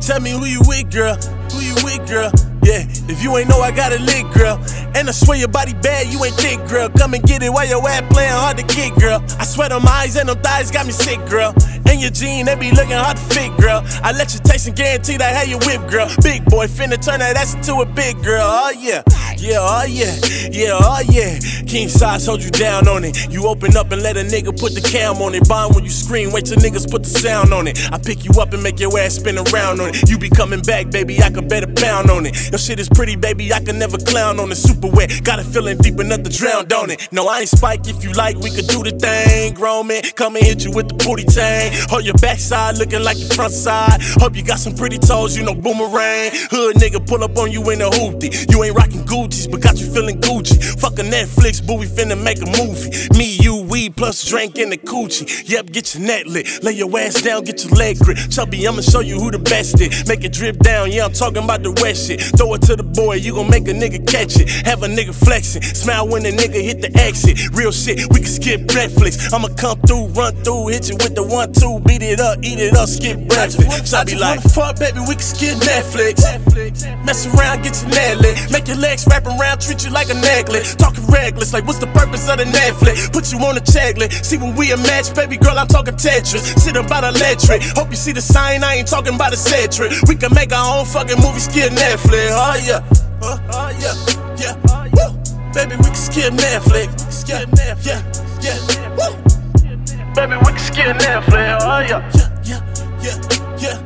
Tell me who you with, girl. Who you with, girl? Yeah, if you ain't know, I got a lick, girl. And I swear your body bad, you ain't thick, girl. Come and get it while your ass playing hard to kick, girl. I sweat on my eyes and them thighs got me sick, girl. And your jeans, they be looking hard to fit, girl. I let you taste and guarantee that how you whip, girl. Big boy finna turn that ass into a big girl. Oh yeah, yeah, oh yeah, yeah, oh yeah. King size hold you down on it. You open up and let a nigga put the cam on it. Bond when you scream, wait till niggas put the sound on it. I pick you up and make your ass spin around on it. You be coming back, baby, I could bet a pound on it. Your shit is pretty, baby, I can never clown on it. Super wet, got a feeling deep enough to drown, don't it? No, I ain't Spike, if you like, we could do the thing. Grown man, come and hit you with the booty tang. Hold your backside looking like your front side. Hope you got some pretty toes, you know boomerang. Hood nigga pull up on you in a hoopty. You ain't rocking Gucci's, but got you feeling Gucci. Fuck a Netflix, boo, we finna make a movie. Me, you, weed, plus drink in the coochie. Yep, get your net lit, lay your ass down, get your leg grip. Chubby, I'ma show you who the best is. Make it drip down, yeah, I'm talking about the wet shit. Throw it to the boy, you gon' make a nigga catch it. Have a nigga flexing, smile when a nigga hit the exit. Real shit, we can skip Netflix. I'ma come through, run through, hit you with the 1-2, beat it up, eat it up, skip breakfast. I be like, fuck, baby, we can skip Netflix. Mess around, get your net lit. Make your legs wrap around, treat you like a necklace. Talking reckless, like what's the purpose of the Netflix? Put you on a checklist, see when we a match, baby girl, I'm talking Tetris. Sit about electric, hope you see the sign, I ain't talking about a centric. We can make our own fucking movie, skip Netflix. Oh yeah, oh yeah, yeah, woo. Baby, we can skip Netflix. Yeah, yeah, yeah, woo. Baby, we can skip Netflix. Oh yeah, yeah, yeah, yeah,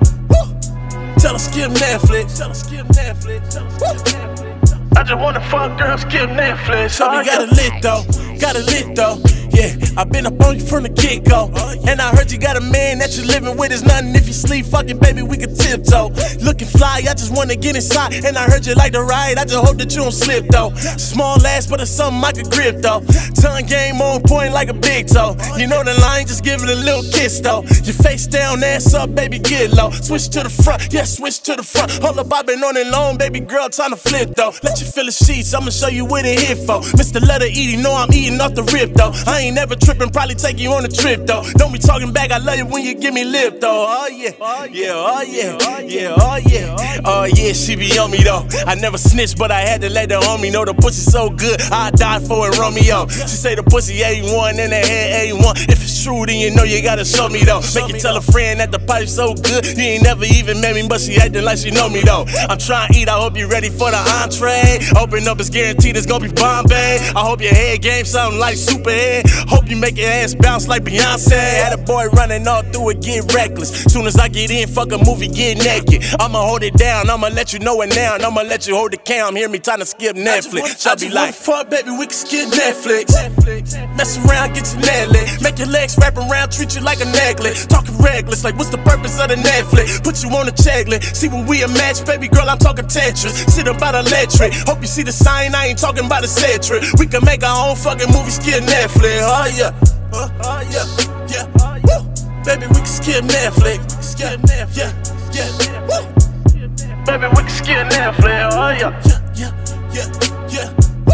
woo. Tell her skip Netflix. Tell her skip Netflix. Tell her skip Netflix. I just wanna fuck, girl, skip Netflix. So we got it lit though, got it lit though. Yeah, I been up on you from the get-go. And I heard you got a man that you living with is nothing. If you sleep fucking, baby, we can tiptoe. Looking fly, I just wanna get inside. And I heard you like to ride, I just hope that you don't slip though. Small ass, but it's something I could grip though. Tongue game on point like a big toe. You know the line, just give it a little kiss though. Your face down, ass up, baby, get low. Switch to the front, yeah, switch to the front. Hold up, I been on it long, baby girl, time to flip though. Let you feel the sheets, I'ma show you what it hit for. Mr. Letter E, you know I'm eating off the rip though. I ain't never tripping, probably take you on a trip though. Don't be talking back, I love you when you give me lip though. Oh yeah, yeah, oh yeah, yeah, oh yeah, oh yeah, she be on me though. I never snitched, but I had to let the homie know the pussy so good, I died for it, Romeo. She say the pussy A1 and the head A1. If it's true, then you know you gotta show me though. Make you tell a friend that the pipe's so good, you ain't never even met me, but she acting like she know me though. I'm trying to eat, I hope you ready for the entree. Open up, it's guaranteed it's gonna be Bombay. I hope your head game something like Superhead. Hope you make your ass bounce like Beyonce. Had a boy running all through it, get reckless. Soon as I get in, fuck a movie, get naked. I'ma hold it down, I'ma let you know it now, and I'ma let you hold the cam. Hear me time to skip Netflix. I be like, fuck, baby, we can skip Netflix. Mess around, get your net lit. Make your legs wrap around, treat you like a necklace. Talking reckless, like what's the purpose of the Netflix? Put you on a checklist, see when we a match, baby girl, I'm talking Tetris. Sit about electric, hope you see the sign, I ain't talking about a centric. We can make our own fucking movie, skip Netflix. Oh yeah, oh yeah, yeah, woo. Baby, we can skip Netflix. Skip Netflix, yeah, yeah, woo. Baby, we can skip Netflix. Oh yeah, yeah, yeah, yeah,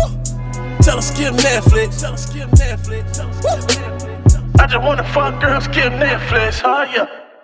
woo. Tell her skip Netflix. Tell her skip Netflix. Tell her skip Netflix. I just wanna fuck, girl, skip Netflix. Oh yeah.